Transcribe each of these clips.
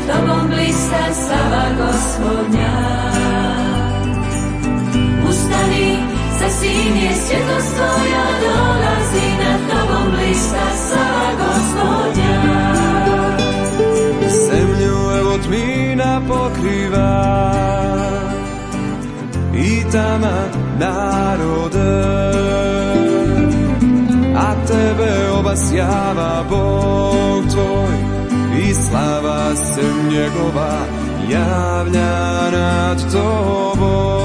tobom blista slava Gospodnja. Ustani, zasin je svjetlost tvoja, dolazi nad tobom blista slava Gospodnja. Zemlju evo tmina pokriva i tama narode, a tebe obasjava Bog tvoj i slava se njegova javlja nad tobom.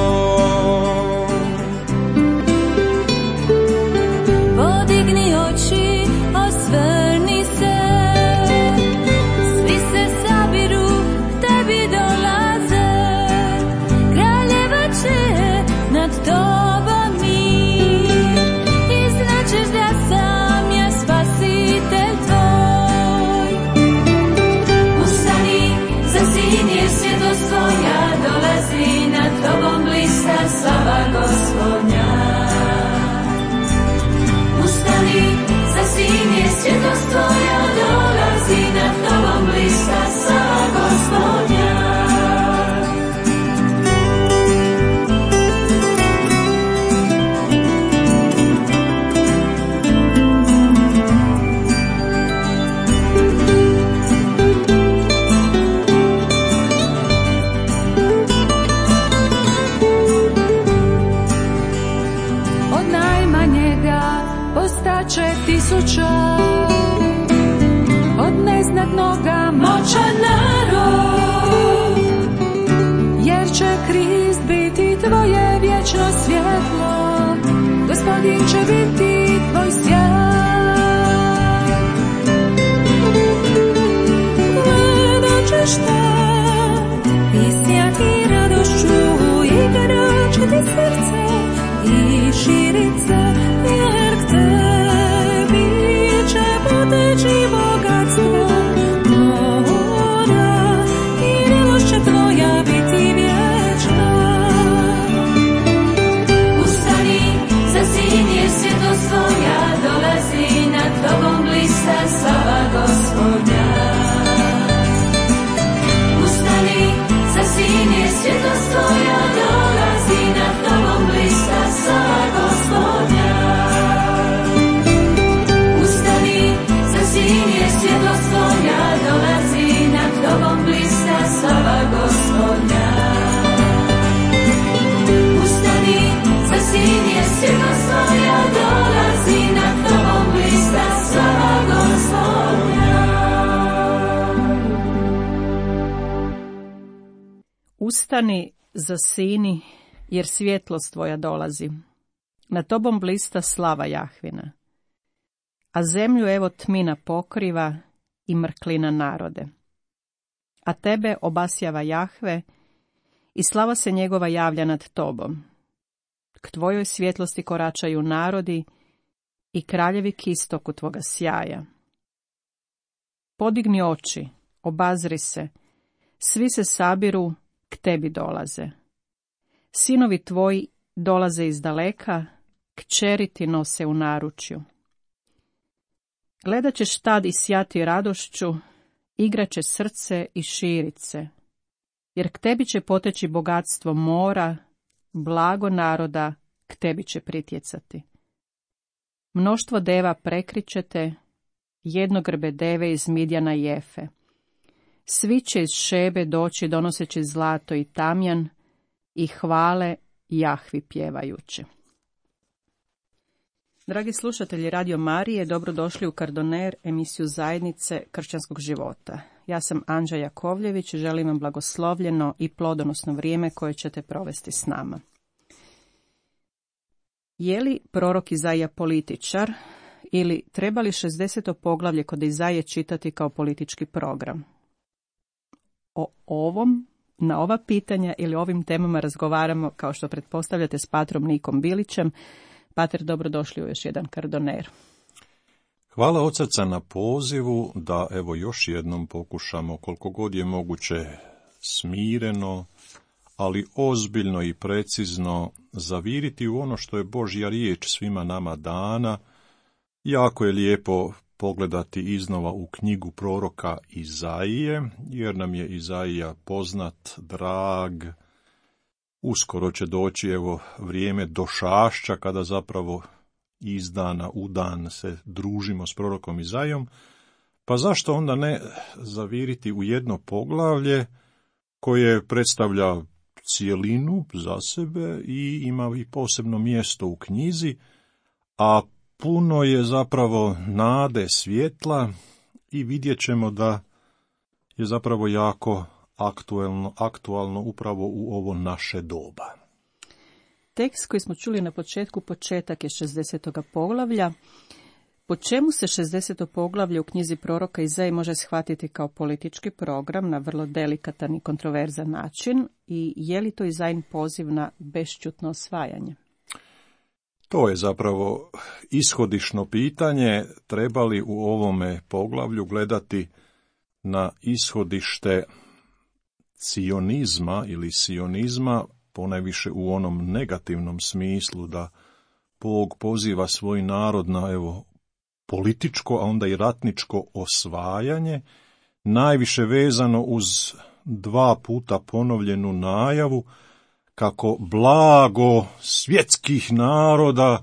Podigni oči, osvrni se, svi se sabiru, k tebi dolaze, kraljeva će nad tobom mir, i značeš da sam ja spasitelj tvoj. Ustani, zasin je svjetlost tvoja, dolazi nad tobom blista slava Gospodnja. Ustani, zasin je svjetlost tvoja, dolazi nad tobom blista slava Gospodnja. Od najmanjega postaće tisuća, od neznatnoga moćan narod, jer će Krist biti tvoje vječno svjetlo, Gospodin će biti tvoj sjaj. Gledat ćeš te i sjati radošću, igrat će ti srce i širit se, jer k tebi će poteći bogatstvo mora i milost će tvoja biti vječna. Ustani, zasin je svjetlost tvoja, dolazi nad tobom blista slava Gospodnja. Ustani, zasin je svjetlost tvoja, dolazi nad tobom blista slava Gospodnja. Ustani, zasin je svjetlost tvoja, dolazi nad tobom blista slava Gospodnja. Ustani, zasin je svjetlost tvoja, dolazi nad tobom blista slava Gospodnja. Ustani, zasini, jer svjetlost tvoja dolazi. Nad tobom blista slava Jahvina. A zemlju evo tmina pokriva i mrklina narode. A tebe obasjava Jahve i slava se njegova javlja nad tobom. K tvojoj svjetlosti koračaju narodi i kraljevi k istoku tvoga sjaja. Podigni oči, obazri se, svi se sabiru, k tebi dolaze. Sinovi tvoji dolaze iz daleka, kćeri ti nose u naručju. Gledat ćeš tad i sjati radošću, igraće srce i širit se, jer k tebi će poteći bogatstvo mora, blago naroda k tebi će pritjecati. Mnoštvo deva prekrićete, jednogrbe deve iz Midjana i Efe. Svi će iz Šebe doći donoseći zlato i tamjan i hvale Jahvi pjevajući. Dragi slušatelji Radio Marije, dobrodošli u Kardoner, emisiju zajednice kršćanskog života. Ja sam Anđa Jakovljević i želim vam blagoslovljeno i plodonosno vrijeme koje ćete provesti s nama. Je li prorok Izaija političar ili treba li 60. poglavlje kod Izaije čitati kao politički program? Na ova pitanja ili ovim temama razgovaramo, kao što pretpostavljate, s patrom Nikom Bilićem. Pater, dobrodošli u još jedan Kardoner. Hvala ocaca na pozivu da evo još jednom pokušamo koliko god je moguće smireno, ali ozbiljno i precizno zaviriti u ono što je Božja riječ svima nama dana. Jako je lijepo pogledati iznova u knjigu proroka Izaije, jer nam je Izaija poznat, drag. Uskoro će doći vrijeme došašća, kada zapravo iz dana u dan se družimo s prorokom Izaijom. Pa zašto onda ne zaviriti u jedno poglavlje koje predstavlja cijelinu za sebe i ima i posebno mjesto u knjizi, a puno je zapravo nade, svjetla i vidjet ćemo da je zapravo jako aktualno upravo u ovo naše doba. Tekst koji smo čuli na početku, početak je 60. poglavlja. Po čemu se 60. poglavlje u knjizi proroka Izaije može shvatiti kao politički program na vrlo delikatan i kontroverzan način i je li to Izajin poziv na bešćutno osvajanje? To je zapravo ishodišno pitanje. Treba li u ovome poglavlju gledati na ishodište cionizma ili sionizma, ponajviše u onom negativnom smislu da Bog poziva svoj narod na političko, a onda i ratničko osvajanje, najviše vezano uz 2 puta ponovljenu najavu kako blago svjetskih naroda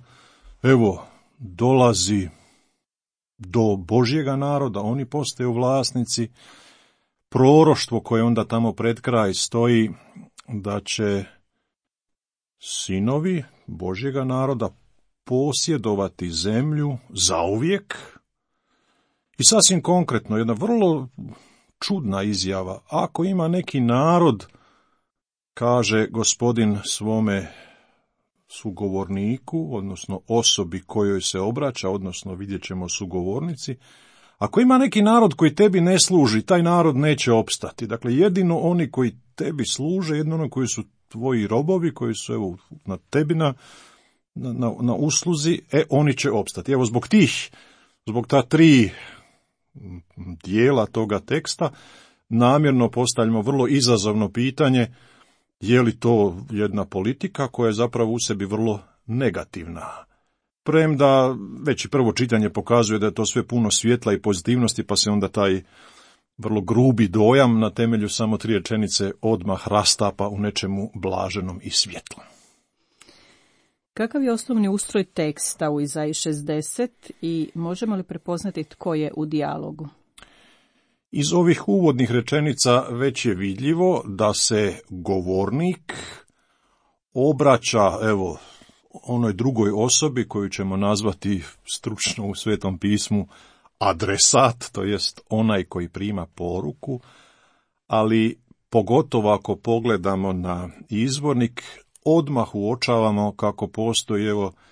dolazi do Božjega naroda, oni postaju vlasnici. Proroštvo koje onda tamo pred kraj stoji da će sinovi Božjega naroda posjedovati zemlju zauvijek. I sasvim konkretno, jedna vrlo čudna izjava. Ako ima neki narod, kaže Gospodin svome sugovorniku, odnosno osobi kojoj se obraća, odnosno vidjet ćemo sugovornici, ako ima neki narod koji tebi ne služi, taj narod neće opstati. Dakle, jedino oni koji tebi služe, jedino oni koji su tvoji robovi, koji su na tebi na usluzi, oni će opstati. Zbog ta 3 dijela toga teksta, namjerno postavljamo vrlo izazovno pitanje, je li to jedna politika koja je zapravo u sebi vrlo negativna. Premda već i prvo čitanje pokazuje da je to sve puno svjetla i pozitivnosti, pa se onda taj vrlo grubi dojam na temelju samo 3 rečenice odmah rastapa u nečemu blaženom i svjetlom. Kakav je osnovni ustroj teksta u Izaiji 60 i možemo li prepoznati tko je u dijalogu? Iz ovih uvodnih rečenica već je vidljivo da se govornik obraća, onoj drugoj osobi koju ćemo nazvati stručno u Svetom pismu adresat, to jest onaj koji prima poruku, ali pogotovo ako pogledamo na izvornik, odmah uočavamo kako postoji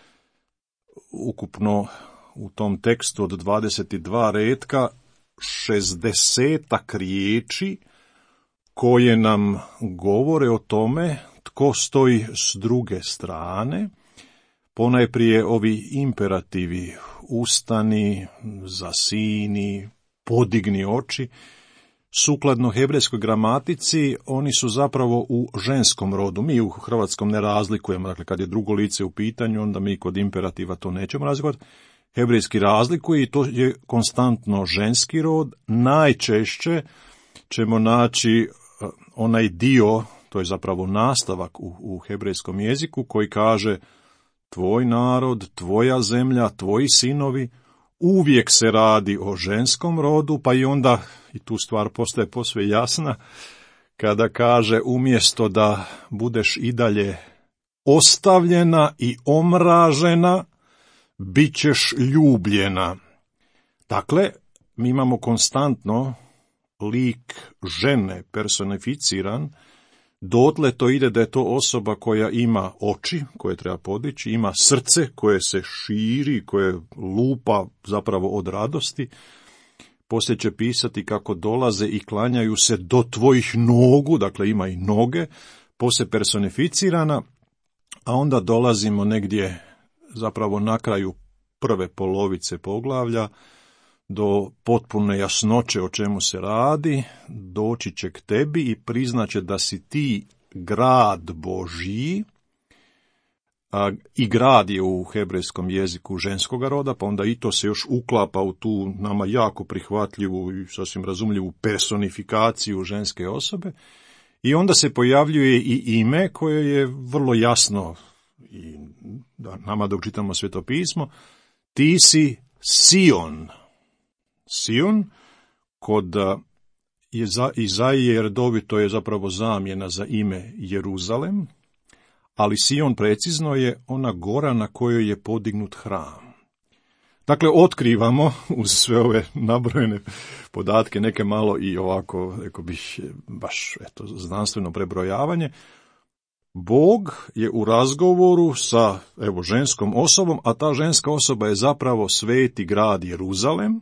ukupno u tom tekstu od 22 retka 60 riječi koje nam govore o tome tko stoji s druge strane. Ponajprije ovi imperativi: ustani, zasini, podigni oči. Sukladno hebrejskoj gramatici, oni su zapravo u ženskom rodu. Mi u hrvatskom ne razlikujemo, dakle kad je drugo lice u pitanju, onda mi kod imperativa to nećemo razlikovati. Hebrejski razlikuje i to je konstantno ženski rod. Najčešće ćemo naći onaj dio, to je zapravo nastavak u hebrejskom jeziku, koji kaže tvoj narod, tvoja zemlja, tvoji sinovi. Uvijek se radi o ženskom rodu, pa i onda, i tu stvar postaje posve jasna, kada kaže umjesto da budeš i dalje ostavljena i omražena, bit ćeš ljubljena. Dakle, mi imamo konstantno lik žene personificiran, dotle to ide da je to osoba koja ima oči, koje treba podići, ima srce koje se širi, koje lupa zapravo od radosti. Poslije će pisati kako dolaze i klanjaju se do tvojih nogu, dakle ima i noge, poslije personificirana, a onda dolazimo negdje zapravo na kraju prve polovice poglavlja do potpune jasnoće o čemu se radi. Doći će k tebi i priznaće da si ti grad Božji, i grad je u hebrejskom jeziku ženskoga roda, pa onda i to se još uklapa u tu nama jako prihvatljivu i sasvim razumljivu personifikaciju ženske osobe. I onda se pojavljuje i ime koje je vrlo jasno, i nama dok čitamo Svetopismo, ti si Sion. Sion, kod Izaije redovito je zapravo zamjena za ime Jeruzalem, ali Sion precizno je ona gora na kojoj je podignut hram. Dakle, otkrivamo uz sve ove nabrojene podatke, neke malo i ovako, rekao bih, baš znanstveno prebrojavanje. Bog je u razgovoru sa ženskom osobom, a ta ženska osoba je zapravo sveti grad Jeruzalem.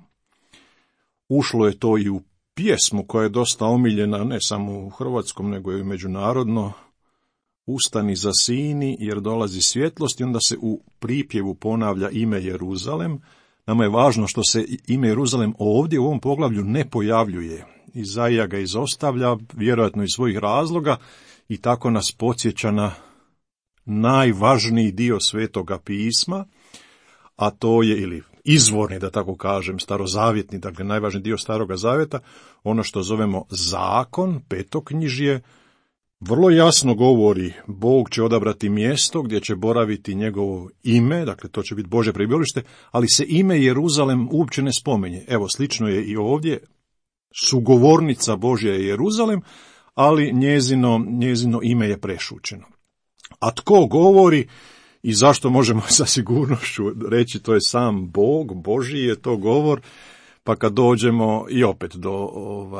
Ušlo je to i u pjesmu koja je dosta omiljena, ne samo u hrvatskom, nego i međunarodno. Ustani zasini jer dolazi svjetlost, i onda se u pripjevu ponavlja ime Jeruzalem. Nama je važno što se ime Jeruzalem ovdje u ovom poglavlju ne pojavljuje. Izaija ga izostavlja, vjerojatno iz svojih razloga, i tako nas podsjeća na najvažniji dio Svetoga pisma, a to je, ili izvorni, da tako kažem, starozavjetni, dakle najvažniji dio Staroga zavjeta, ono što zovemo zakon, petoknjižje, vrlo jasno govori, Bog će odabrati mjesto gdje će boraviti njegovo ime, dakle to će biti Božje prebivalište, ali se ime Jeruzalem uopće ne spominje. Evo, slično je i ovdje, sugovornica Božja je Jeruzalem, ali njezino ime je prešućeno. A tko govori i zašto možemo sa sigurnošću reći to je sam Bog, Božji je to govor, pa kad dođemo i opet do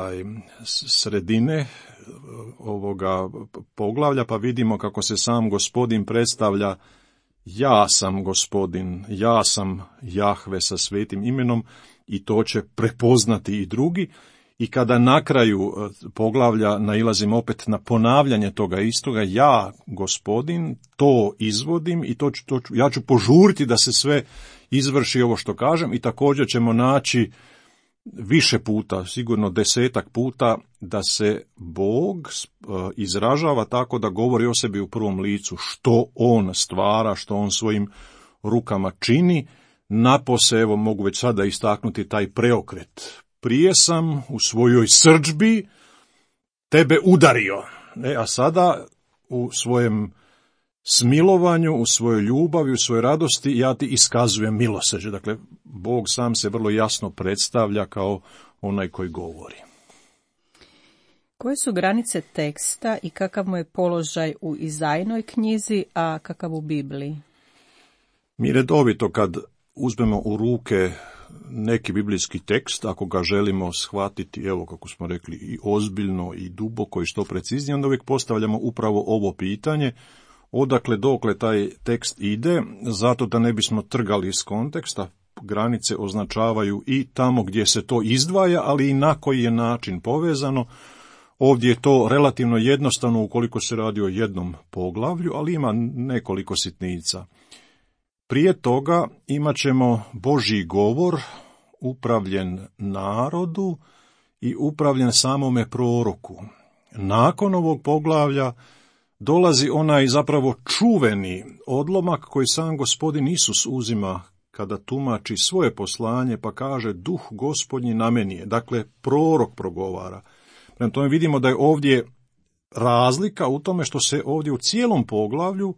sredine ovoga poglavlja, pa vidimo kako se sam Gospodin predstavlja: ja sam Gospodin, ja sam Jahve sa svetim imenom, i to će prepoznati i drugi. I kada na kraju poglavlja nailazimo opet na ponavljanje toga istoga, ja, Gospodin, to izvodim i ja ću požuriti da se sve izvrši ovo što kažem, i također ćemo naći više puta, sigurno 10 puta, da se Bog izražava tako da govori o sebi u prvom licu, što on stvara, što on svojim rukama čini. Napose, evo mogu već sada istaknuti taj preokret. Prije sam u svojoj srdžbi tebe udario, a sada u svojem smilovanju, u svojoj ljubavi, u svojoj radosti ja ti iskazujem milosrđe. Dakle, Bog sam se vrlo jasno predstavlja kao onaj koji govori. Koje su granice teksta i kakav mu je položaj u Izajinoj knjizi, a kakav u Bibliji? Mi redovito kad uzmemo u ruke neki biblijski tekst, ako ga želimo shvatiti, evo kako smo rekli, i ozbiljno i duboko i što preciznije, onda uvijek postavljamo upravo ovo pitanje: odakle dokle taj tekst ide, zato da ne bismo trgali iz konteksta. Granice označavaju i tamo gdje se to izdvaja, ali i na koji je način povezano. Ovdje je to relativno jednostavno ukoliko se radi o jednom poglavlju, ali ima nekoliko sitnica. Prije toga imat ćemo Božji govor, upravljen narodu i upravljen samome proroku. Nakon ovog poglavlja dolazi onaj zapravo čuveni odlomak koji sam Gospodin Isus uzima kada tumači svoje poslanje, pa kaže: Duh Gospodnji na meni je. Dakle, prorok progovara. Prema tome vidimo da je ovdje razlika u tome što se ovdje u cijelom poglavlju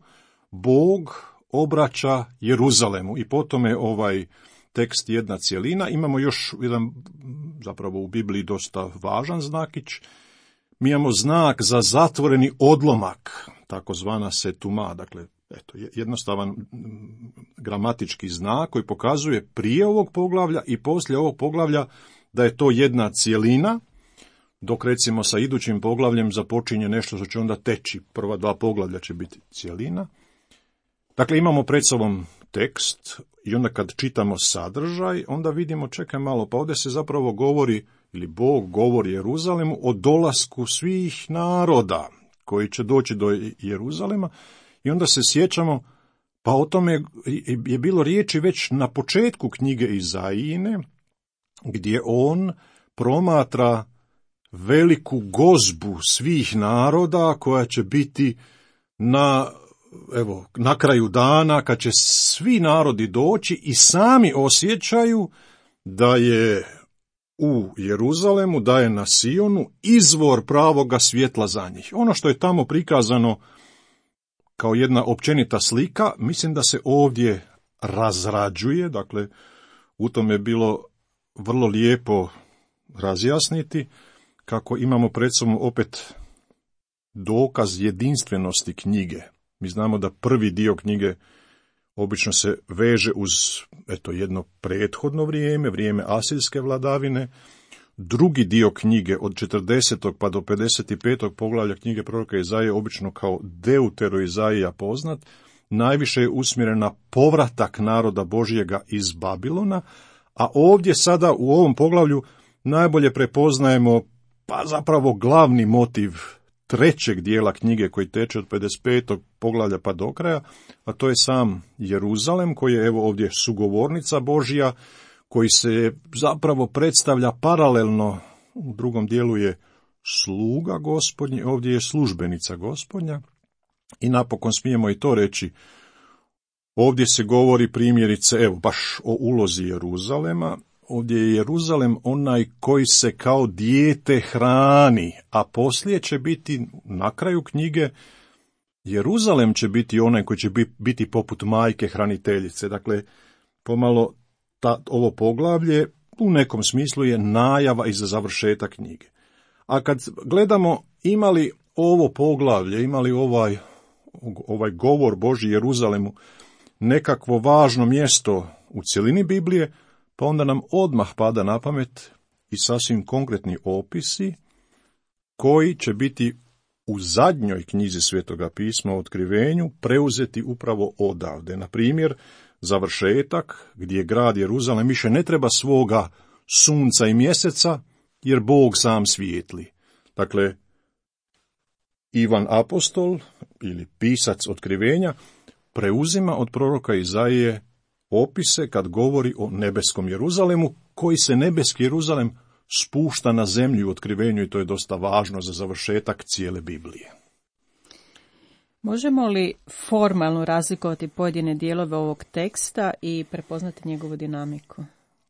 Bog obraća Jeruzalemu, i potom je ovaj tekst jedna cjelina. Imamo još jedan, zapravo u Bibliji dosta važan znakić. Mi imamo znak za zatvoreni odlomak, takozvana setuma, dakle, jednostavan gramatički znak koji pokazuje prije ovog poglavlja i poslije ovog poglavlja da je to jedna cjelina, dok recimo sa idućim poglavljem započinje nešto što će onda teći. Prva 2 poglavlja će biti cjelina. Dakle, imamo pred sobom tekst i onda kad čitamo sadržaj, onda vidimo, čekaj malo, pa ovdje se zapravo govori, ili Bog govori Jeruzalemu o dolasku svih naroda koji će doći do Jeruzalema, i onda se sjećamo, pa o tome je bilo riječi već na početku knjige Izaijine, gdje on promatra veliku gozbu svih naroda koja će biti na na kraju dana, kad će svi narodi doći i sami osjećaju da je u Jeruzalemu, da je na Sionu izvor pravoga svjetla za njih. Ono što je tamo prikazano kao jedna općenita slika, mislim da se ovdje razrađuje, dakle, u tome je bilo vrlo lijepo razjasniti kako imamo pred sobom opet dokaz jedinstvenosti knjige. Mi znamo da prvi dio knjige obično se veže uz jedno prethodno vrijeme asirijske vladavine. Drugi dio knjige od 40. pa do 55. poglavlja knjige proroka Izaije, obično kao Deutero Izaija poznat, najviše je usmjeren na povratak naroda Božjega iz Babilona, a ovdje sada u ovom poglavlju najbolje prepoznajemo pa zapravo glavni motiv trećeg dijela knjige koji teče od 55. poglavlja pa do kraja, a to je sam Jeruzalem koji je ovdje sugovornica Božja, koji se zapravo predstavlja paralelno, u drugom dijelu je sluga Gospodnji, ovdje je službenica Gospodnja. I napokon smijemo i to reći, ovdje se govori primjerice, baš o ulozi Jeruzalema. Ovdje je Jeruzalem onaj koji se kao dijete hrani, a poslije će biti, na kraju knjige, Jeruzalem će biti onaj koji će biti poput majke hraniteljice. Dakle, pomalo ovo poglavlje u nekom smislu je najava i za završetak knjige. A kad gledamo imali ovo poglavlje, imali ovaj govor Božji Jeruzalemu nekakvo važno mjesto u cjelini Biblije, pa onda nam odmah pada na pamet i sasvim konkretni opisi koji će biti u zadnjoj knjizi Svetoga pisma o otkrivenju preuzeti upravo odavde. Na primjer, završetak gdje grad Jeruzalem više ne treba svoga sunca i mjeseca, jer Bog sam svijetli. Dakle, Ivan apostol ili pisac otkrivenja preuzima od proroka Izaije opise kad govori o nebeskom Jeruzalemu, koji se nebeski Jeruzalem spušta na zemlju u otkrivenju i to je dosta važno za završetak cijele Biblije. Možemo li formalno razlikovati pojedine dijelove ovog teksta i prepoznati njegovu dinamiku?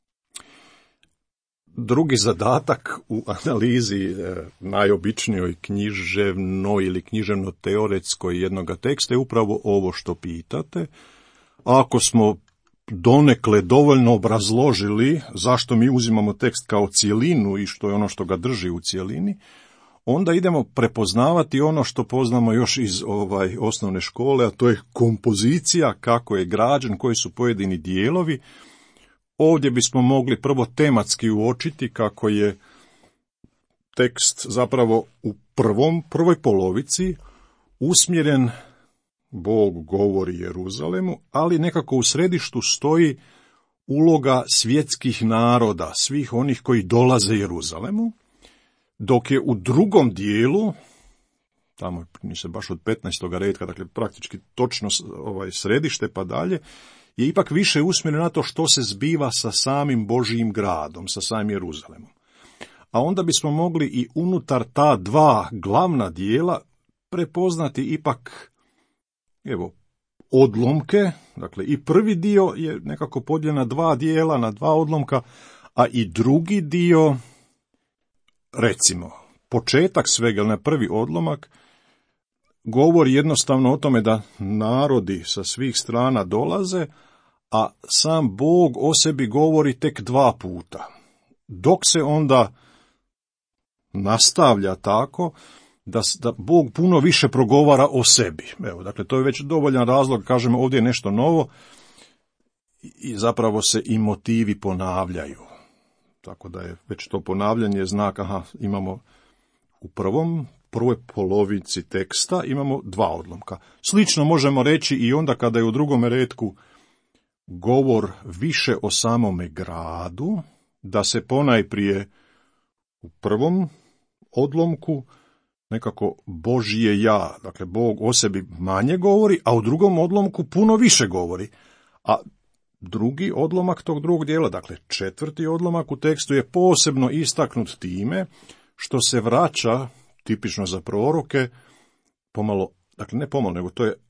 Drugi zadatak u analizi najobičnijoj književnoj ili književno-teoretskoj jednoga teksta je upravo ovo što pitate. Ako smo donekle dovoljno obrazložili zašto mi uzimamo tekst kao cjelinu i što je ono što ga drži u cjelini, onda idemo prepoznavati ono što poznamo još iz osnovne škole, a to je kompozicija, kako je građen, koji su pojedini dijelovi. Ovdje bismo mogli prvo tematski uočiti kako je tekst zapravo u prvoj polovici usmjeren, Bog govori Jeruzalemu, ali nekako u središtu stoji uloga svjetskih naroda, svih onih koji dolaze Jeruzalemu, dok je u drugom dijelu, tamo se baš od 15. redka, dakle praktički točno središte pa dalje, je ipak više usmjereno na to što se zbiva sa samim Božjim gradom, sa samim Jeruzalemom. A onda bismo mogli i unutar ta dva glavna dijela prepoznati ipak, odlomke, dakle i prvi dio je nekako podijeljen na dva dijela, na dva odlomka, a i drugi dio, recimo, početak svega, na prvi odlomak, govori jednostavno o tome da narodi sa svih strana dolaze, a sam Bog o sebi govori tek dva puta. Dok se onda nastavlja tako da Bog puno više progovara o sebi. Dakle, to je već dovoljan razlog, kažemo ovdje je nešto novo i zapravo se i motivi ponavljaju. Tako da je već to ponavljanje znak, imamo u prvoj polovici teksta imamo dva odlomka. Slično možemo reći i onda kada je u drugom retku govor više o samome gradu, da se ponajprije u prvom odlomku nekako Božje ja, dakle Bog o sebi manje govori, a u drugom odlomku puno više govori. A drugi odlomak tog drugog dijela, dakle četvrti odlomak u tekstu je posebno istaknut time što se vraća, tipično za proroke, pomalo, dakle ne pomalo, nego to je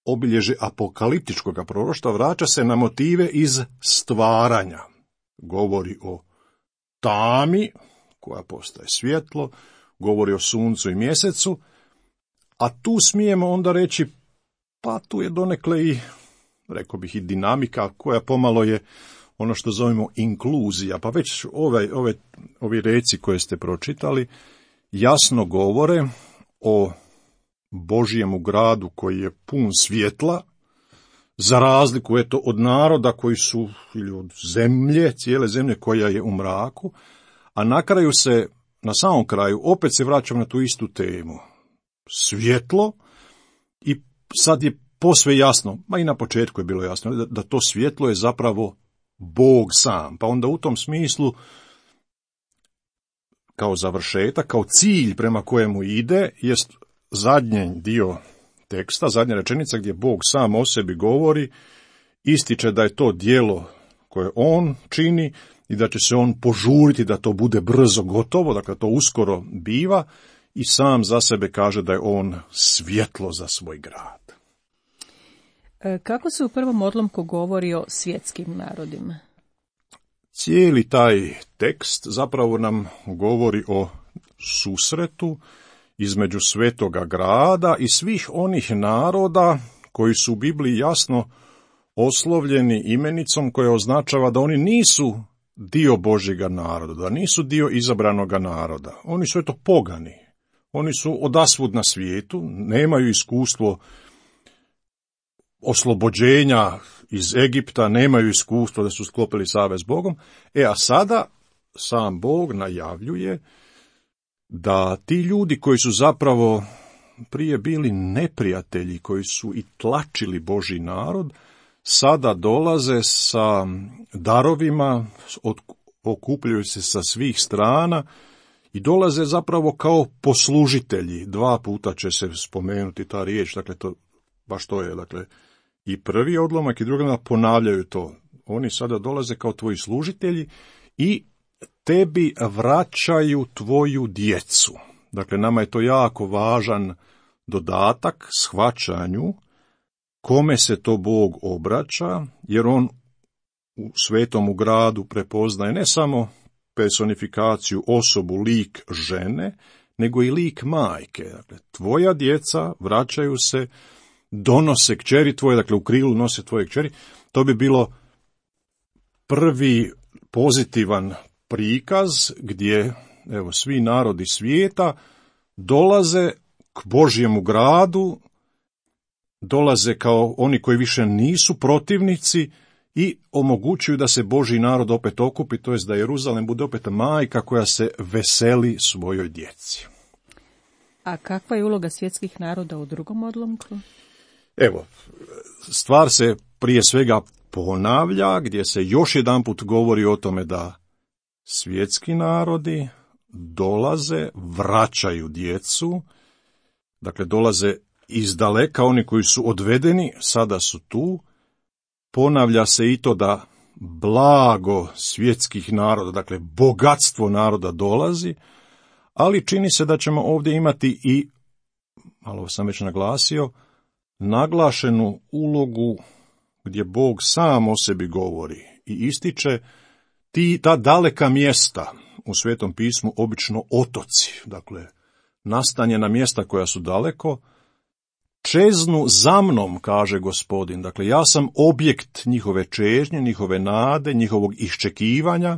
obilježje apokaliptičkog proroštva, vraća se na motive iz stvaranja. Govori o tami, koja postaje svjetlo, govori o suncu i mjesecu, a tu smijemo onda reći, pa tu je donekle i, rekao bih, i dinamika koja pomalo je ono što zovemo inkluzija, pa već ovi reci koje ste pročitali jasno govore o Božjemu gradu koji je pun svjetla, za razliku od naroda koji su, ili od zemlje, cijele zemlje koja je u mraku, a na samom kraju, opet se vraćamo na tu istu temu. Svjetlo, i sad je posve jasno, ma i na početku je bilo jasno, da to svjetlo je zapravo Bog sam. Pa onda u tom smislu, kao završetak, kao cilj prema kojemu ide, jest zadnji dio teksta, zadnja rečenica gdje Bog sam o sebi govori, ističe da je to djelo koje on čini i da će se on požuriti da to bude brzo gotovo, dakle to uskoro biva, i sam za sebe kaže da je on svjetlo za svoj grad. Kako se u prvom odlomku govori o svjetskim narodima? Cijeli taj tekst zapravo nam govori o susretu između svetoga grada i svih onih naroda koji su u Bibliji jasno oslovljeni imenicom koja označava da oni nisu dio Božjega naroda, da nisu dio izabranoga naroda. Oni su pogani. Oni su odasvud na svijetu, nemaju iskustvo oslobođenja iz Egipta, nemaju iskustvo da su sklopili savez s Bogom. A sada sam Bog najavljuje da ti ljudi koji su zapravo prije bili neprijatelji, koji su i tlačili Božji narod, sada dolaze sa darovima, okupljaju se sa svih strana i dolaze zapravo kao poslužitelji. 2 puta će se spomenuti ta riječ, dakle to baš to je, dakle i prvi odlomak i drugi ponavljaju to. Oni sada dolaze kao tvoji služitelji i tebi vraćaju tvoju djecu. Dakle, nama je to jako važan dodatak shvaćanju kome se to Bog obraća, jer on u svetomu gradu prepoznaje ne samo personifikaciju, osobu, lik žene, nego i lik majke. Dakle, tvoja djeca vraćaju se, donose kćeri tvoje, dakle u krilu nose tvoje kćeri. To bi bilo prvi pozitivan prikaz gdje svi narodi svijeta dolaze k Božjemu gradu, dolaze kao oni koji više nisu protivnici i omogućuju da se Božji narod opet okupi, to jest da Jeruzalem bude opet majka koja se veseli svojoj djeci. A kakva je uloga svjetskih naroda u drugom odlomku? Stvar se prije svega ponavlja, gdje se još jedanput govori o tome da svjetski narodi dolaze, vraćaju djecu, dakle dolaze iz daleka, oni koji su odvedeni, sada su tu. Ponavlja se i to da blago svjetskih naroda, dakle bogatstvo naroda dolazi, ali čini se da ćemo ovdje imati i, malo sam već naglasio, naglašenu ulogu gdje Bog sam o sebi govori i ističe ta daleka mjesta u Svetom pismu, obično otoci, dakle nastanjena mjesta koja su daleko, čeznu za mnom, kaže Gospodin. Dakle, ja sam objekt njihove čežnje, njihove nade, njihovog iščekivanja.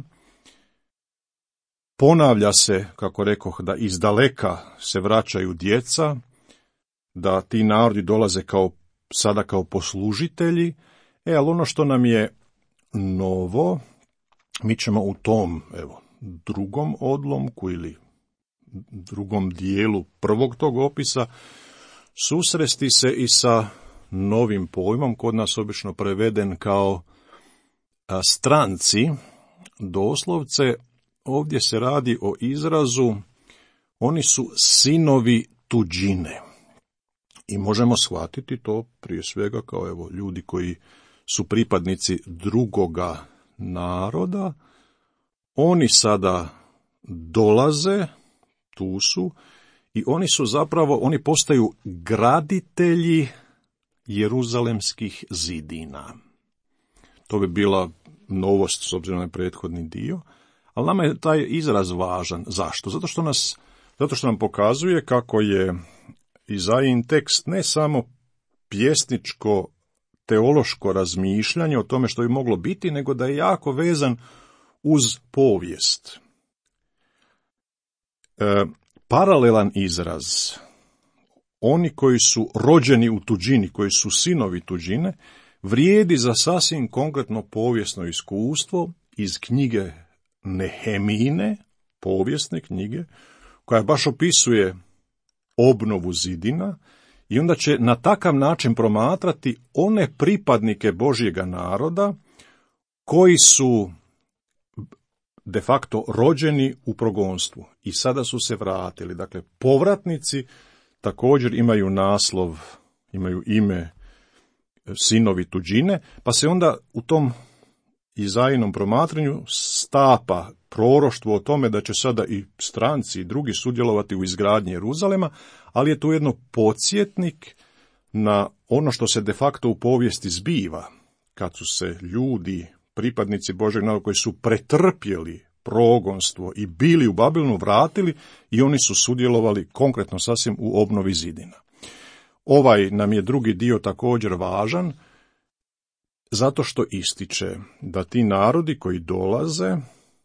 Ponavlja se, kako rekoh, da iz daleka se vraćaju djeca, da ti narodi dolaze sada kao poslužitelji, ali ono što nam je novo, mi ćemo u tom, drugom odlomku ili drugom dijelu prvog tog opisa susresti se i sa novim pojmom, kod nas obično preveden kao stranci. Doslovce ovdje se radi o izrazu oni su sinovi tuđine. I možemo shvatiti to prije svega kao ljudi koji su pripadnici drugoga naroda. Oni sada dolaze, tu su, i oni postaju graditelji jeruzalemskih zidina. To bi bila novost s obzirom na prethodni dio, ali nama je taj izraz važan. Zašto? Zato što nam pokazuje kako je Izajin tekst ne samo pjesničko teološko razmišljanje o tome što bi moglo biti, nego da je jako vezan uz povijest. Paralelan izraz, oni koji su rođeni u tuđini, koji su sinovi tuđine, vrijedi za sasvim konkretno povijesno iskustvo iz knjige Nehemine, povijesne knjige, koja baš opisuje obnovu zidina, i onda će na takav način promatrati one pripadnike Božjega naroda koji su de facto rođeni u progonstvu i sada su se vratili. Dakle, povratnici također imaju naslov, imaju ime sinovi tuđine, pa se onda u tom Izajinom promatranju stapa proroštvo o tome da će sada i stranci i drugi sudjelovati u izgradnji Jeruzalema, ali je tu jedno podsjetnik na ono što se de facto u povijesti zbiva, kad su se ljudi, pripadnici Božjeg naroda koji su pretrpjeli progonstvo i bili u Babilonu, vratili i oni su sudjelovali konkretno sasvim u obnovi zidina. Ovaj nam je drugi dio također važan, zato što ističe da ti narodi koji dolaze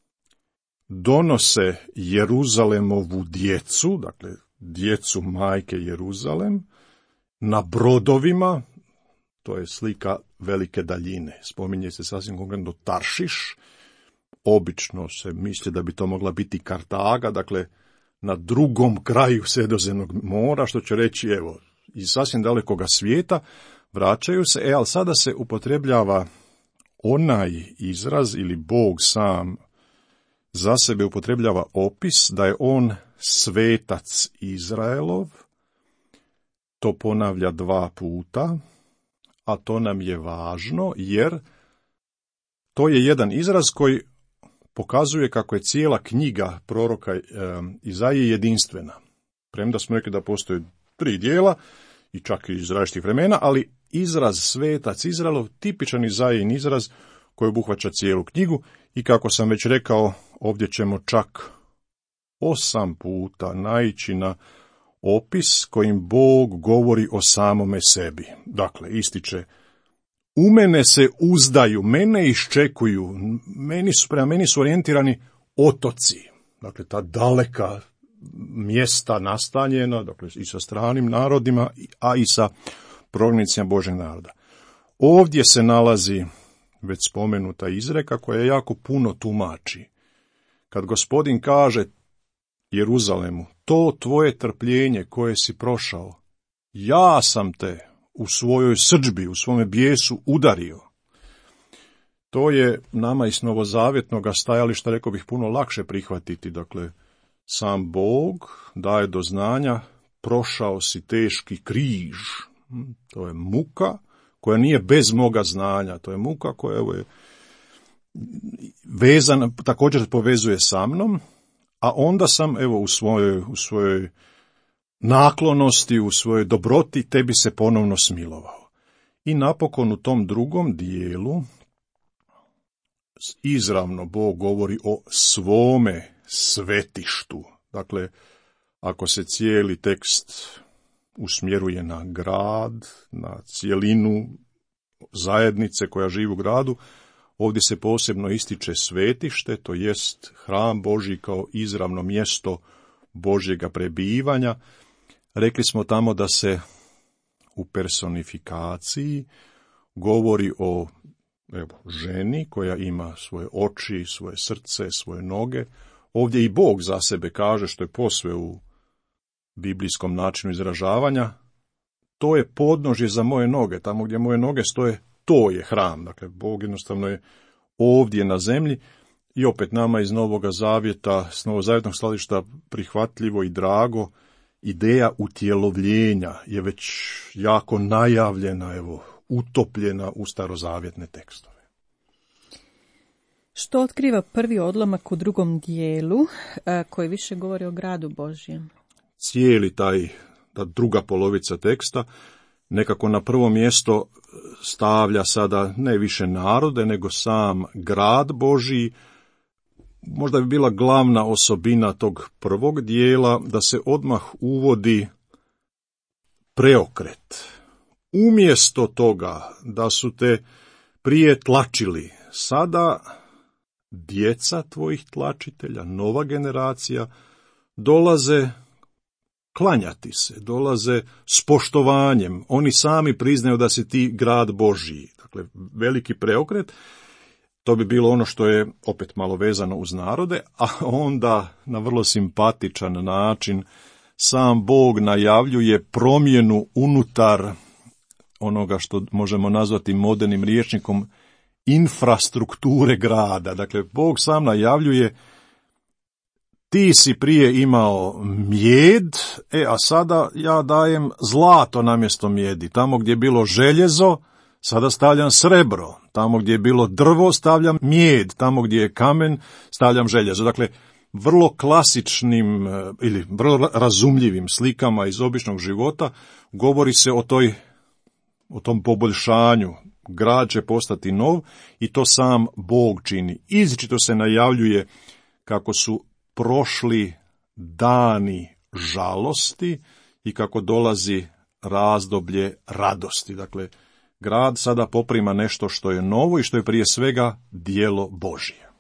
donose Jeruzalemovu djecu, dakle djecu majke Jeruzalem, na brodovima, to je slika velike daljine. Spominje se sasvim konkretno Taršiš, obično se misli da bi to mogla biti Kartaga, dakle na drugom kraju Sredozemnog mora, što će reći, evo, iz sasvim dalekoga svijeta vraćaju se, ali sada se upotrebljava onaj izraz ili Bog sam za sebe upotrebljava opis da je on svetac Izraelov, to ponavlja 2 puta, a to nam je važno jer to je jedan izraz koji pokazuje kako je cijela knjiga proroka Izaije jedinstvena. Premda smo rekli da postoje 3 dijela i čak i iz različitih vremena, ali izraz svetac Izraelov, tipičan Izajin izraz koji obuhvaća cijelu knjigu i kako sam već rekao, ovdje ćemo čak 8 puta naići na opis kojim Bog govori o samome sebi. Dakle, ističe, u mene se uzdaju, mene iščekuju, prema meni su orijentirani otoci. Dakle, ta daleka mjesta nastanjena, dakle, i sa stranim narodima, a i sa prognanicima Božeg naroda. Ovdje se nalazi već spomenuta izreka koja jako puno tumači. Kad Gospodin kaže Jeruzalemu, to tvoje trpljenje koje si prošao, ja sam te u svojoj srdžbi, u svome bijesu udario. To je nama iz novozavjetnog stajališta, rekao bih, puno lakše prihvatiti. Dakle, sam Bog daje do znanja, prošao si teški križ. To je muka koja nije bez moga znanja. To je muka koja je vezana, također povezuje sa mnom, a onda sam, evo, u svojoj naklonosti, u svojoj dobroti, tebi se ponovno smilovao. I napokon u tom drugom dijelu izravno Bog govori o svome svetištu. Dakle, ako se cijeli tekst usmjeruje na grad, na cijelinu zajednice koja živi u gradu, ovdje se posebno ističe svetište, to jest hram Božji kao izravno mjesto Božjega prebivanja. Rekli smo tamo da se u personifikaciji govori o ženi koja ima svoje oči, svoje srce, svoje noge. Ovdje i Bog za sebe kaže, što je posve u biblijskom načinu izražavanja, to je podnožje za moje noge, tamo gdje moje noge stoje, to je hram. Dakle, Bog jednostavno je ovdje na zemlji i opet nama iz Novoga Zavjeta, s novozavjetnog stajališta prihvatljivo i drago, ideja utjelovljenja je već jako najavljena, utopljena u starozavjetne tekstove. Što otkriva prvi odlomak u drugom dijelu, koji više govori o gradu Božjem? Cijeli ta druga polovica teksta nekako na prvo mjesto stavlja sada ne više narode, nego sam grad Božji. Možda bi bila glavna osobina tog prvog dijela da se odmah uvodi preokret. Umjesto toga da su te prije tlačili, sada djeca tvojih tlačitelja, nova generacija, dolaze klanjati se, dolaze s poštovanjem. Oni sami priznaju da si ti grad Božji. Dakle, veliki preokret. To bi bilo ono što je opet malo vezano uz narode, a onda na vrlo simpatičan način sam Bog najavljuje promjenu unutar onoga što možemo nazvati modernim rječnikom infrastrukture grada. Dakle, Bog sam najavljuje: ti si prije imao mjed, a sada ja dajem zlato namjesto mjedi. Tamo gdje je bilo željezo, sada stavljam srebro. Tamo gdje je bilo drvo, stavljam mjed. Tamo gdje je kamen, stavljam željezo. Dakle, vrlo klasičnim ili vrlo razumljivim slikama iz običnog života govori se o tom poboljšanju. Grad će postati nov i to sam Bog čini. Izričito se najavljuje kako su prošli dani žalosti i kako dolazi razdoblje radosti. Dakle, grad sada poprima nešto što je novo i što je prije svega djelo Božje.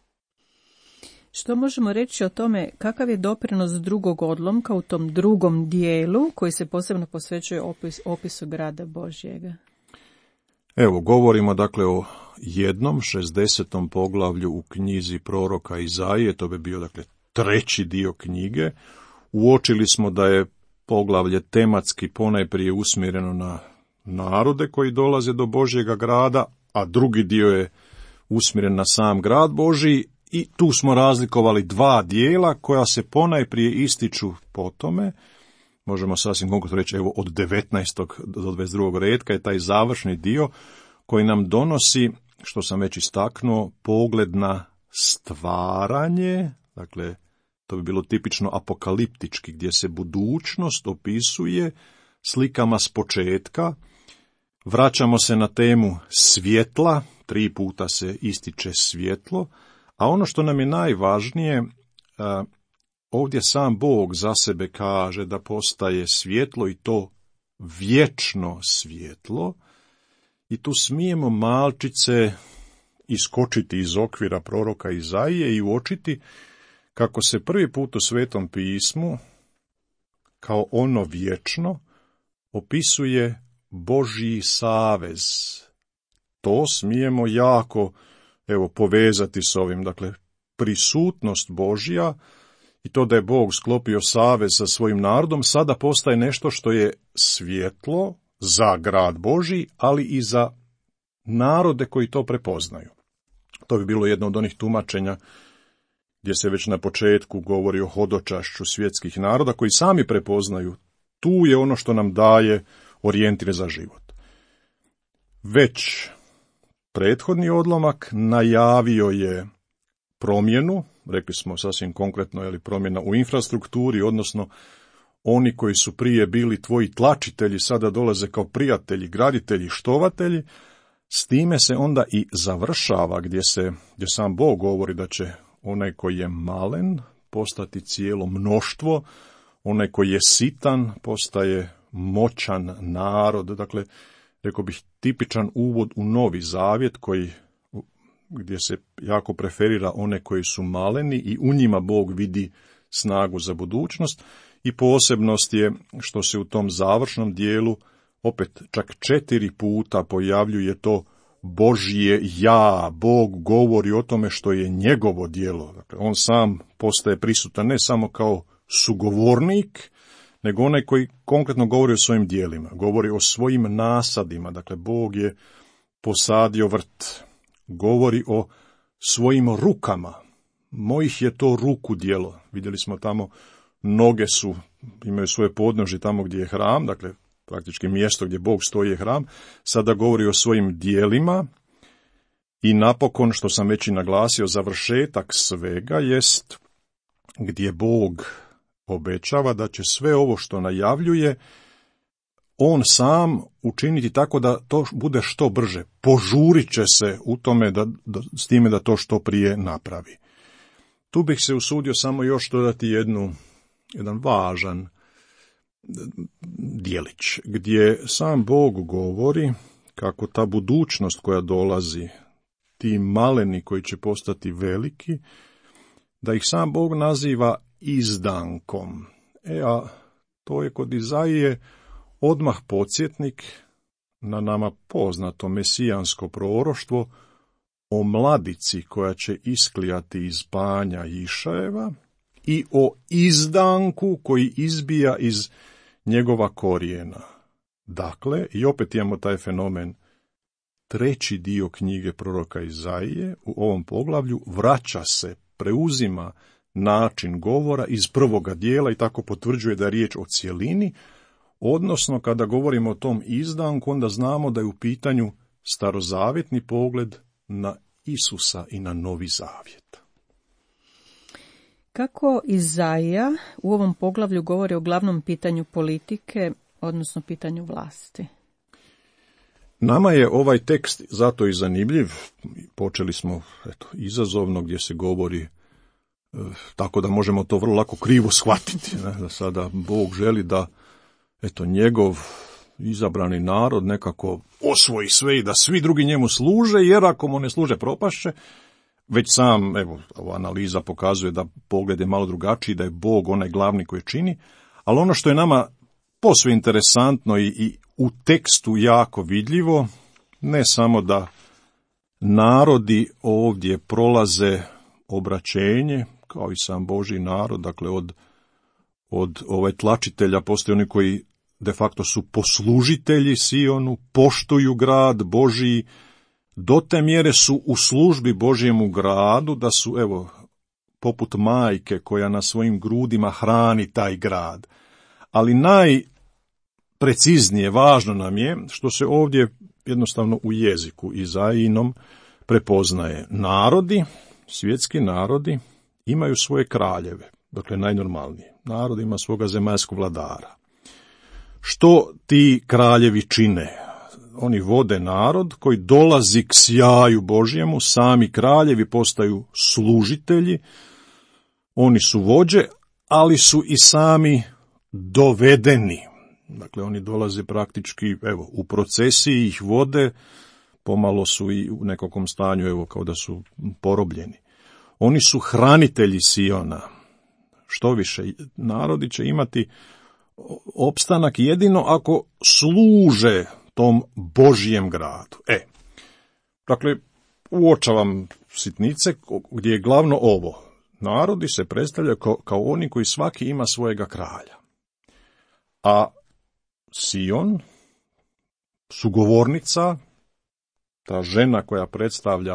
Što možemo reći o tome kakav je doprinos drugog odlomka u tom drugom dijelu koji se posebno posvećuje opisu grada Božjega? Evo, govorimo dakle o jednom 60. poglavlju u knjizi proroka Izaije, to bi bio dakle treći dio knjige. Uočili smo da je poglavlje tematski ponajprije usmjereno na narode koji dolaze do Božjega grada, a drugi dio je usmjeren na sam grad Božji i tu smo razlikovali dva dijela koja se ponajprije ističu po tome. Možemo sasvim konkretno reći, evo, od 19. do 22. redka je taj završni dio koji nam donosi, što sam već istaknuo, pogled na stvaranje. Dakle, to bi bilo tipično apokaliptički, gdje se budućnost opisuje slikama s početka. Vraćamo se na temu svjetla, 3 puta se ističe svjetlo, a ono što nam je najvažnije, ovdje sam Bog za sebe kaže da postaje svjetlo i to vječno svjetlo, i tu smijemo malčice iskočiti iz okvira proroka Izaije i uočiti kako se prvi put u Svetom pismu kao ono vječno opisuje Božji savez. To smijemo jako povezati s ovim, dakle, prisutnost Božja i to da je Bog sklopio savez sa svojim narodom sada postaje nešto što je svjetlo za grad Božji, ali i za narode koji to prepoznaju. To bi bilo jedno od onih tumačenja gdje se već na početku govori o hodočašću svjetskih naroda koji sami prepoznaju. Tu je ono što nam daje orijentire za život. Već prethodni odlomak najavio je promjenu, rekli smo sasvim konkretno, je li promjena u infrastrukturi, odnosno oni koji su prije bili tvoji tlačitelji sada dolaze kao prijatelji, graditelji, štovatelji. S time se onda i završava gdje sam Bog govori da će onaj koji je malen postati cijelo mnoštvo, onaj koji je sitan postaje moćan narod. Dakle, rekao bih, tipičan uvod u Novi Zavjet gdje se jako preferira one koji su maleni i u njima Bog vidi snagu za budućnost. I posebnost je što se u tom završnom dijelu opet čak 4 puta pojavljuje to Božje ja. Bog govori o tome što je njegovo djelo. Dakle, on sam postaje prisutan ne samo kao sugovornik, nego onaj koji konkretno govori o svojim djelima, govori o svojim nasadima. Dakle, Bog je posadio vrt, govori o svojim rukama. Mojih je to ruku djelo. Vidjeli smo tamo, noge imaju svoje podnožje tamo gdje je hram, dakle, praktički mjesto gdje Bog stoji je hram. Sada govori o svojim djelima i napokon, što sam već i naglasio, završetak svega jest gdje Bog obećava da će sve ovo što najavljuje on sam učiniti tako da to bude što brže. Požurit će se u tome s time da to što prije napravi. Tu bih se usudio samo još dodati jedan važan dijelić, gdje sam Bog govori kako ta budućnost koja dolazi, ti maleni koji će postati veliki, da ih sam Bog naziva izdankom. A to je kod Izaije odmah podsjetnik na nama poznato mesijansko proroštvo o mladici koja će isklijati iz banja Išajeva i o izdanku koji izbija iz njegova korijena. Dakle, i opet imamo taj fenomen, treći dio knjige proroka Izaije u ovom poglavlju vraća se, preuzima način govora iz prvoga dijela i tako potvrđuje da je riječ o cjelini, odnosno kada govorimo o tom izdanku, onda znamo da je u pitanju starozavjetni pogled na Isusa i na Novi Zavjet. Kako Izaija u ovom poglavlju govori o glavnom pitanju politike, odnosno pitanju vlasti? Nama je ovaj tekst zato i zanimljiv. Počeli smo izazovno gdje se govori tako da možemo to vrlo lako krivo shvatiti. Da sada Bog želi da njegov izabrani narod nekako osvoji sve i da svi drugi njemu služe, jer ako mu ne služe propašće. Već sam, ova analiza pokazuje da pogled je malo drugačiji, da je Bog onaj glavni koji čini, ali ono što je nama posve interesantno i u tekstu jako vidljivo, ne samo da narodi ovdje prolaze obraćenje, kao i sam Božji narod, dakle od tlačitelja postoje oni koji de facto su poslužitelji Sionu, poštuju grad Božji, do te mjere su u službi Božjemu gradu da su, poput majke koja na svojim grudima hrani taj grad. Ali najpreciznije, važno nam je što se ovdje jednostavno u jeziku Izaijinom prepoznaje. Narodi, svjetski narodi, imaju svoje kraljeve, dakle najnormalnije. Narod ima svoga zemaljskog vladara. Što ti kraljevi čine? Oni vode narod koji dolazi k sjaju Božjemu, sami kraljevi postaju služitelji, oni su vođe, ali su i sami dovedeni. Dakle, oni dolaze praktički, u procesiji ih vode, pomalo su i u nekakvom stanju, kao da su porobljeni. Oni su hranitelji Siona. Što više, narodi će imati opstanak jedino ako služe tom Božjem gradu. Dakle, uočavam sitnice gdje je glavno ovo. Narodi se predstavljaju kao oni koji svaki ima svojega kralja. A Sion, sugovornica, ta žena koja predstavlja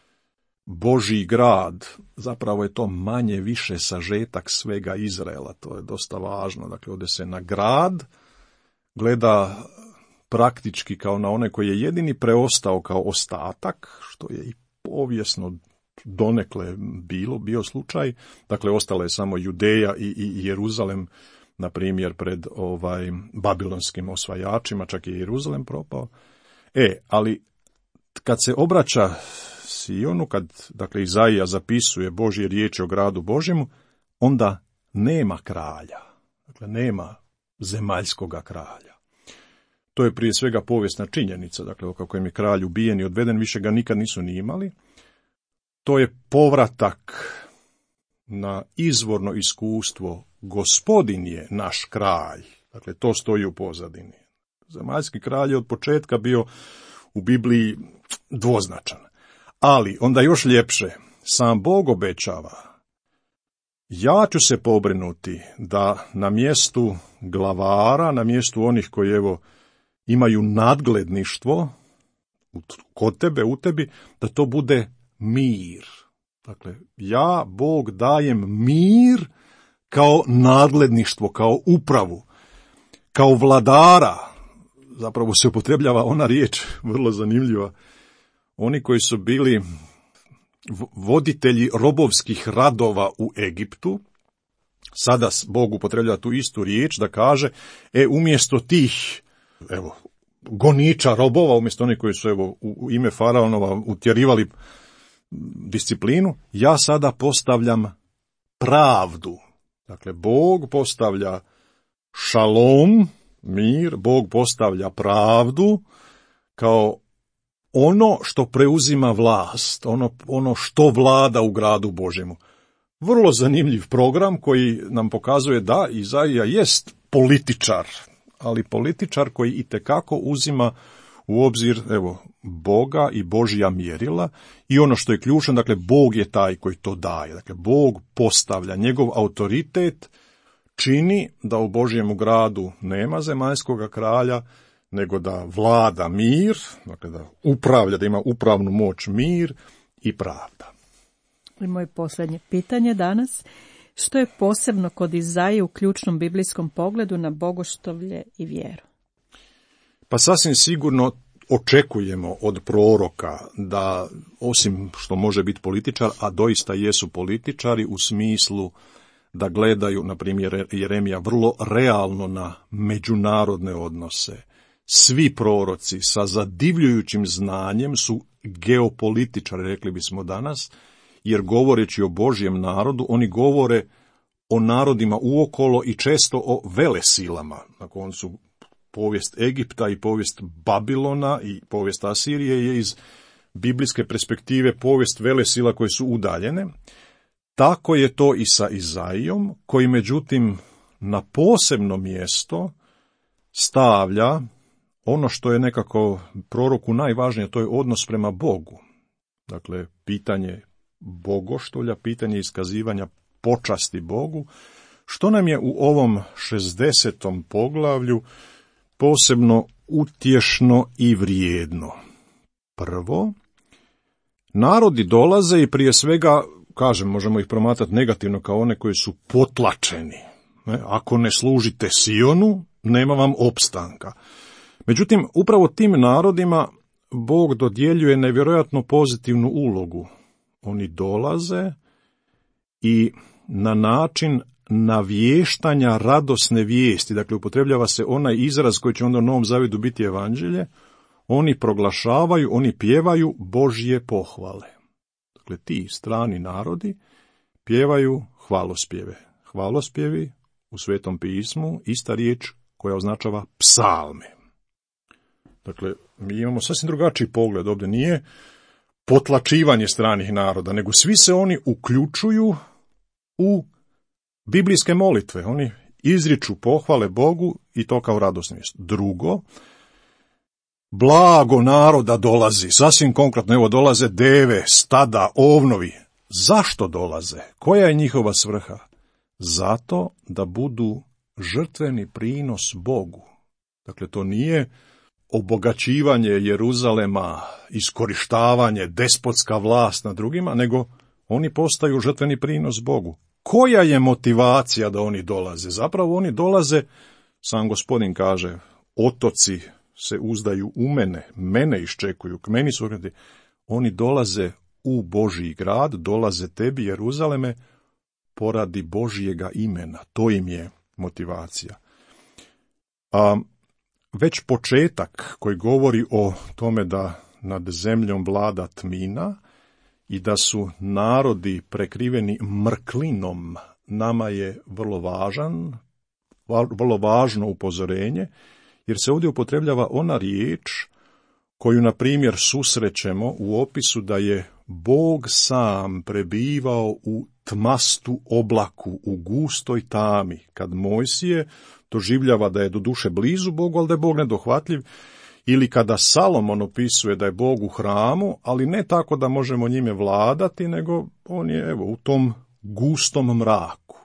Božji grad, zapravo je to manje više sažetak svega Izraela. To je dosta važno. Dakle, ovdje se na grad gleda praktički kao na onaj koji je jedini preostao kao ostatak, što je i povijesno donekle bio slučaj. Dakle, ostala je samo Judeja i Jeruzalem, na primjer, pred babilonskim osvajačima, čak je Jeruzalem propao. Ali kad se obraća Sionu, kad Izaija zapisuje Božje riječi o gradu Božjemu, onda nema kralja. Dakle, nema zemaljskoga kralja. To je prije svega povijesna činjenica, dakle, kako im je kralj ubijen i odveden, više ga nikad nisu ni imali. To je povratak na izvorno iskustvo, Gospodin je naš kralj. Dakle, to stoji u pozadini. Zemaljski kralj je od početka bio u Bibliji dvoznačan. Ali, onda još ljepše, sam Bog obećava, ja ću se pobrinuti da na mjestu glavara, na mjestu onih koji imaju nadgledništvo kod tebe, u tebi, da to bude mir. Dakle, ja, Bog, dajem mir kao nadgledništvo, kao upravu, kao vladara. Zapravo se upotrebljava ona riječ, vrlo zanimljiva. Oni koji su bili voditelji robovskih radova u Egiptu, sada Bog upotrebljava tu istu riječ da kaže, umjesto tih goniča robova, umjesto onih koji su u ime faraonova utjerivali disciplinu, ja sada postavljam pravdu. Dakle, Bog postavlja šalom, mir, Bog postavlja pravdu kao ono što preuzima vlast, ono što vlada u gradu Božjemu. Vrlo zanimljiv program koji nam pokazuje da Izaija jest političar, ali političar koji itekako uzima u obzir Boga i Božja mjerila i ono što je ključno, dakle, Bog je taj koji to daje. Dakle, Bog postavlja, njegov autoritet čini da u Božjemu gradu nema zemaljskog kralja, nego da vlada mir, dakle da upravlja, da ima upravnu moć mir i pravda. I moje posljednje pitanje danas, što je posebno kod Izaije u ključnom biblijskom pogledu na bogoštovlje i vjeru? Pa sasvim sigurno očekujemo od proroka da, osim što može biti političar, a doista jesu političari u smislu da gledaju, na primjer Jeremija, vrlo realno na međunarodne odnose. Svi proroci sa zadivljujućim znanjem su geopolitičari, rekli bismo danas, jer govoreći o Božjem narodu, oni govore o narodima uokolo i često o velesilama. Na koncu povijest Egipta i povijest Babilona i povijest Asirije je iz biblijske perspektive povijest velesila koje su udaljene. Tako je to i sa Izaijom, koji međutim na posebno mjesto stavlja ono što je nekako proroku najvažnije, to je odnos prema Bogu. Dakle, pitanje bogoštolja, pitanje iskazivanja počasti Bogu, što nam je u ovom 60. poglavlju posebno utješno i vrijedno. Prvo, narodi dolaze i prije svega, možemo ih promatrati negativno kao one koji su potlačeni. Ako ne služite Sionu, nema vam opstanka. Međutim, upravo tim narodima Bog dodjeljuje nevjerojatno pozitivnu ulogu. Oni dolaze i na način navještanja radosne vijesti, dakle upotrebljava se onaj izraz koji će onda u Novom Zavjetu biti evanđelje, oni proglašavaju, oni pjevaju Božje pohvale. Dakle, ti strani narodi pjevaju hvalospjeve. Hvalospjevi u Svetom pismu, ista riječ koja označava psalme. Dakle, mi imamo sasvim drugačiji pogled, ovdje nije potlačivanje stranih naroda, nego svi se oni uključuju u biblijske molitve. Oni izriču pohvale Bogu i to kao radosnu vijest. Drugo, blago naroda dolazi, sasvim konkretno, evo dolaze deve, stada, ovnovi. Zašto dolaze? Koja je njihova svrha? Zato da budu žrtveni prinos Bogu. Dakle, to nije obogaćivanje Jeruzalema, iskorištavanje, despotska vlast nad drugima, nego oni postaju žrtveni prinos Bogu. Koja je motivacija da oni dolaze? Zapravo oni dolaze, sam Gospodin kaže, otoci se uzdaju u mene iščekuju, k meni su okrenuti. Oni dolaze u Božji grad, dolaze tebi, Jeruzaleme, poradi Božjega imena. To im je motivacija. Već početak koji govori o tome da nad zemljom vlada tmina i da su narodi prekriveni mrklinom, nama je vrlo važno upozorenje, jer se ovdje upotrebljava ona riječ koju, na primjer, susrećemo u opisu da je Bog sam prebivao u tmastu oblaku, u gustoj tami, kad Mojsije doživljava da je do duše blizu Bogu, ali da je Bog nedohvatljiv, ili kada Salomon opisuje da je Bog u hramu, ali ne tako da možemo njime vladati, nego on je u tom gustom mraku.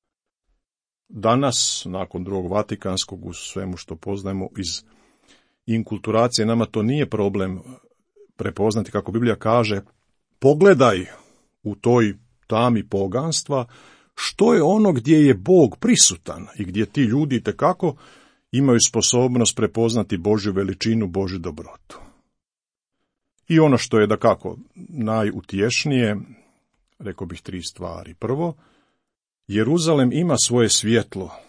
Danas, nakon Drugog Vatikanskog, u svemu što poznajemo iz inkulturacije, nama to nije problem prepoznati, kako Biblija kaže, pogledaj u toj tami poganstva što je ono gdje je Bog prisutan i gdje ti ljudi itekako imaju sposobnost prepoznati Božju veličinu, Božju dobrotu. I ono što je dakako najutješnije, rekao bih 3 stvari. Prvo, Jeruzalem ima svoje svjetlo.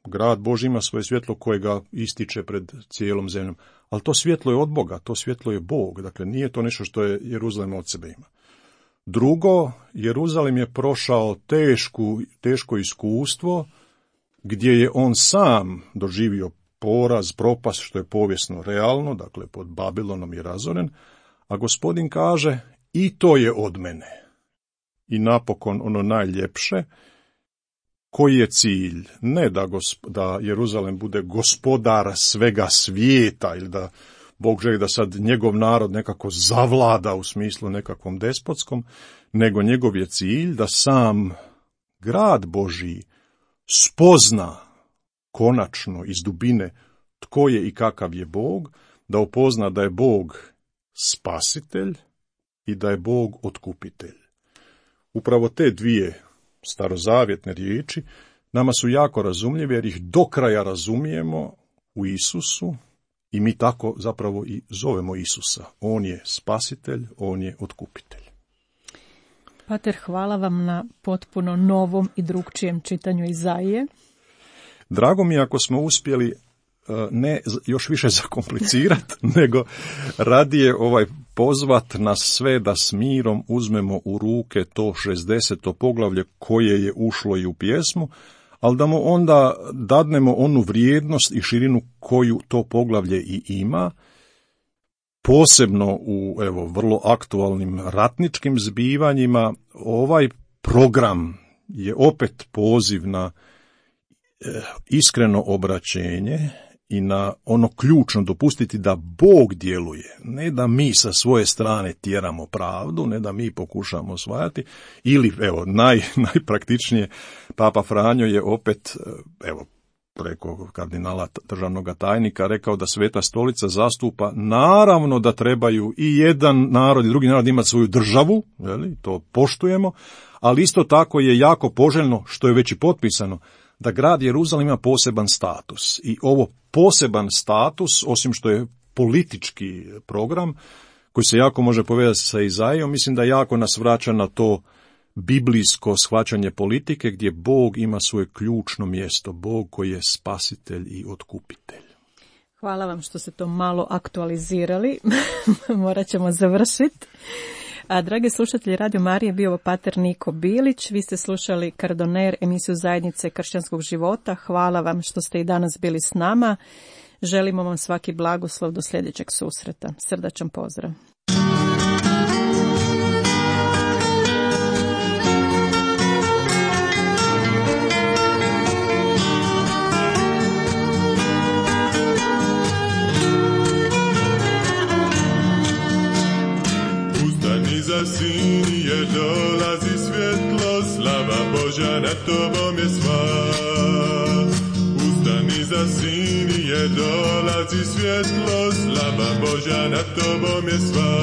grad Božji ima svoje svjetlo koje ga ističe pred cijelom zemljom, ali to svjetlo je od Boga, to svjetlo je Bog, dakle nije to nešto što je Jeruzalem od sebe ima. Drugo, Jeruzalem je prošao teško iskustvo gdje je on sam doživio poraz, propast, što je povijesno realno, dakle pod Babilonom je razoren, a Gospodin kaže i to je od mene. I napokon ono najljepše, koji je cilj? Ne da Jeruzalem bude gospodar svega svijeta ili da Bog želi da sad njegov narod nekako zavlada u smislu nekakvom despotskom, nego njegov je cilj da sam grad Božji spozna konačno iz dubine tko je i kakav je Bog, da upozna da je Bog spasitelj i da je Bog otkupitelj. Upravo te dvije starozavjetne riječi nama su jako razumljive jer ih do kraja razumijemo u Isusu i mi tako zapravo i zovemo Isusa. On je spasitelj, on je otkupitelj. Pater, hvala vam na potpuno novom i drugčijem čitanju Izaije. Drago mi je ako smo uspjeli ne još više zakomplicirati, nego radije pozvat nas sve da s mirom uzmemo u ruke to 60. poglavlje koje je ušlo i u pjesmu, ali da mu onda dadnemo onu vrijednost i širinu koju to poglavlje i ima, posebno u vrlo aktualnim ratničkim zbivanjima. Ovaj program je opet poziv na iskreno obraćenje i na ono ključno dopustiti da Bog djeluje, ne da mi sa svoje strane tjeramo pravdu, ne da mi pokušamo osvajati, ili najpraktičnije, Papa Franjo je opet, preko kardinala državnog tajnika rekao da Sveta stolica zastupa, naravno da trebaju i jedan narod i drugi narod imati svoju državu, to poštujemo, ali isto tako je jako poželjno, što je već i potpisano, da grad Jeruzalem ima poseban status. I ovo poseban status, osim što je politički program, koji se jako može povezati sa Izajom, mislim da jako nas vraća na to biblijsko shvaćanje politike, gdje Bog ima svoje ključno mjesto, Bog koji je spasitelj i otkupitelj. Hvala vam što ste to malo aktualizirali, morat ćemo završiti. A dragi slušatelji Radio Marije, bio pater Niko Bilić, vi ste slušali Kardoner, emisiju Zajednice kršćanskog života. Hvala vam što ste i danas bili s nama. Želimo vam svaki blagoslov do sljedećeg susreta. Srdačan pozdrav. Za sinije dolazi svjetlo, slava Božja nad tobom je sva. Ustani za sinije dolazi svjetlo, slava Božja nad tobom je sva.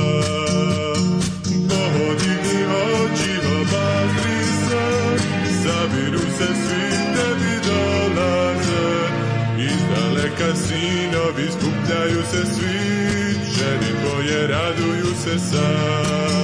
Podigni oči, obazri se, zabiru se svi tebi dolaze. Izdaleka sinovi skupljaju se svi, žene tvoje raduju se sad.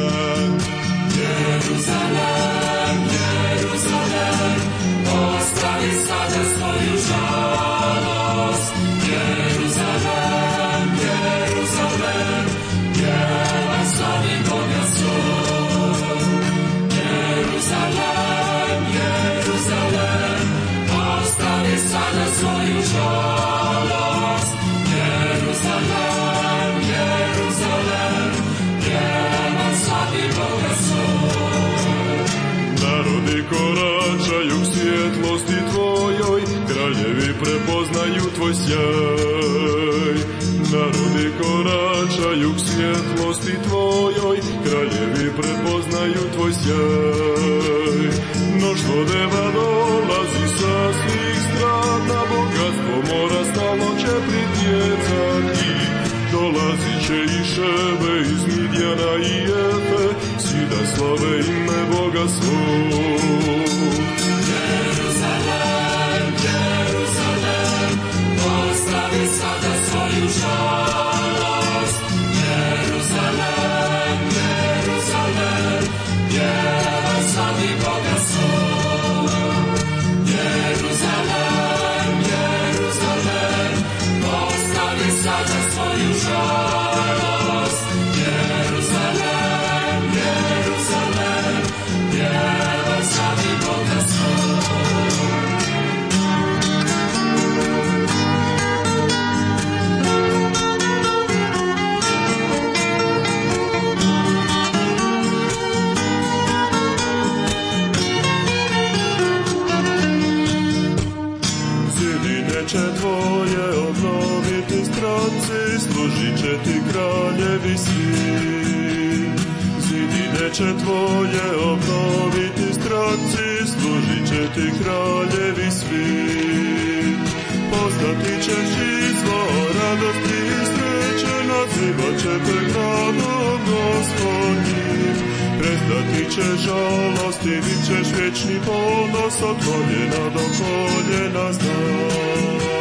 Jeruzalem, Jeruzalem, ostavi sada svoju žalost. Jeruzalem, Jeruzalem, pjevaj slavi Boga svoj. Jeruzalem, Jeruzalem, ostavi sada svoju žalost. Jeruzalem, Jeruzalem, pjevaj slavi Boga svoj. Narodi koračaju k svjetlosti tvojoj, kraljevi prepoznaju tvoj sjaj. Narodi koračaju k svjetlosti tvojoj, kraljevi prepoznaju tvoj sjaj. Mnoštvo deva dolazi sa svih strana, bogatstvo mora stalno će pritjecati. Dolazit će i Šebe iz Midjana i Efe, svi da slave ime Boga svog. Jeruzalem, Jeruzalem, ostavi sada svoju žalost. Jeruzalem, Jeruzalem, pjevaj slavi Boga svog. Jeruzalem, slavi sada svoju žalost. Jeruzalem, Jeruzalem, pjevaj slavi Boga svog. Će tvoje obnoviti stranci, služit će ti kraljevi svi. Zidine će tvoje obnoviti stranci, služit će ti kraljevi svi. Poznati ćeš izvor radosti i sreće, nazivat će te gradom Gospodnjim. Prestati će žalost i bit ćeš vječni ponos od koljena do koljena znak.